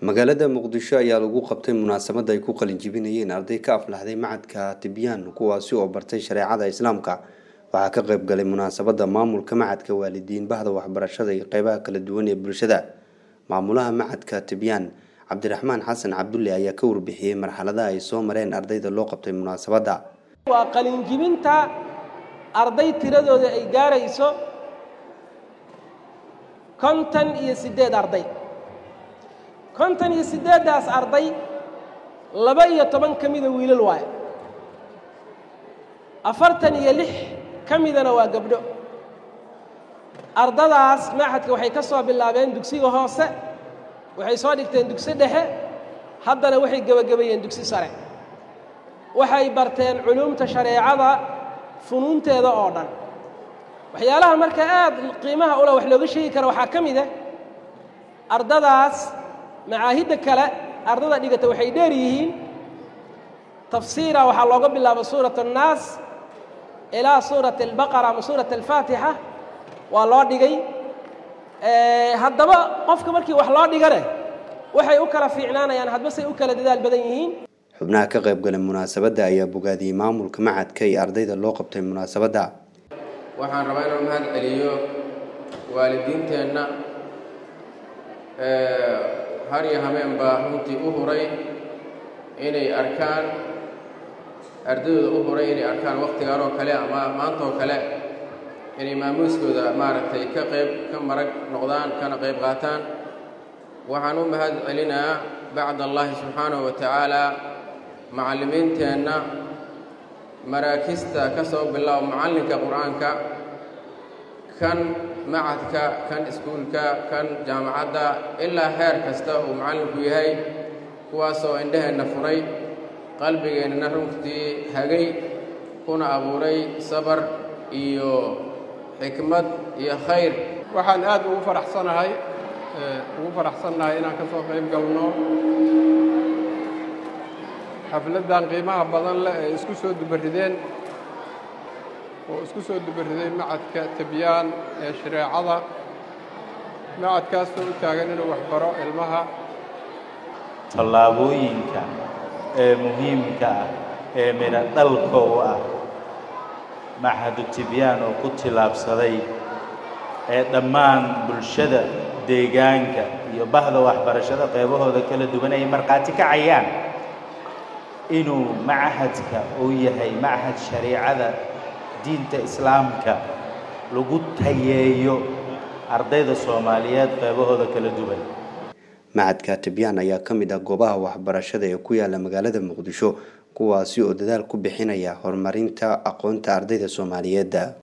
magaalada Muqdisho ayaa lagu qabtay munaasabad ay ku qalin jibinayeen arday ka aflaxday macadka Tibyaan kuwaasi oo bartay shareecada Islaamka. Waxaa ka qayb galay munaasabada maamulka macadka waalidiin bahda waxbarashada iyo qaybaha kala duwan ee bulshada. Maamulaha macadka Tibyaan Cabdiraxmaan Xasan Cabdulle ayaa ka warbixiyay marxaladaha ay soo mareen ardayda loo qabtay munaasabada. waa qalin jibinta arday tiradooda ay gaarayso 58 arday. 58daas arday 12 kamida wiilal waay 46 kamidana waa gabdho. ardadaas macadka waxay ka soo bilaabeen dugsiga hoose, waxay soo dhigteen dugsi dhexe, haddana waxay gabagabeeyeen dugsi sare. waxay barteen culuumta shareecada funuunteeda oo dhan. waxyaalaha marka aad qiimaha u leh wax looga sheegi karo waxaa kamid ah ardadaas macaahidda kale ardada dhigata waxay dheer yihiin tafsiira waxaa looga bilaabo suurat annaas ilaa suurat albaqara ama suurat alfaatixa waa loo dhigay. haddaba qofka markii wax loo dhigane waxay u kala fiicnaanayaan hadba say u kala dadaal badan yihiin. xubnaha ka qayb galay munaasabada ayaa bogaadiyay maamulka macadka iyo ardayda loo qabtay munaasabada. waxaan rabaa inaan mahad celiyo waalidiinteenna har iyo habeenba runtii u huray inay arkaan ardayda u huray inay arkaan waqtigan oo kale ama maanta oo kale inay maamuuskooda maaragtay ka marag noqdaan kana qayb qaataan. waxaan u mahad celinaa bacd allahi subxaanahu wa tacaala macallimiinteenna maraakista ka soo bilaabo macallinka qur-aanka kan macadka kan iskuulka kan jaamacadda ilaa heer kasta uu macallinku yahay, kuwaasoo indhaheenna furay qalbigeennana runtii hagay kuna abuuray sabar iyo xikmad iyo khayr. waxaan aad ugu faraxsanahay inaan ka soo qayb galno xafladdan qiimaha badan leh ee isku soo dubarideen macadka Tibyaan ee shareecada. macadkaasoo u taagan inuu waxbaro ilmaha. tallaabooyinka ee muhiimka ah ee mina dhalka u ah macahadu Tibyaan oo ku tilaabsaday ee dhammaan bulshada deegaanka iyo bahda waxbarashada qaybahooda kala duwan ay marqaati kacayaan inuu macahadka uu yahay macahad shareecada diinta islaamka lagu tayeeyo ardayda Soomaaliyeed qaybahooda kala duwan. macadka Tibyaan ayaa ka mid ah goobaha waxbarashada ee ku yaala magaalada Muqdisho kuwaasi oo dadaal ku bixinaya horumarinta aqoonta ardayda Soomaaliyeed.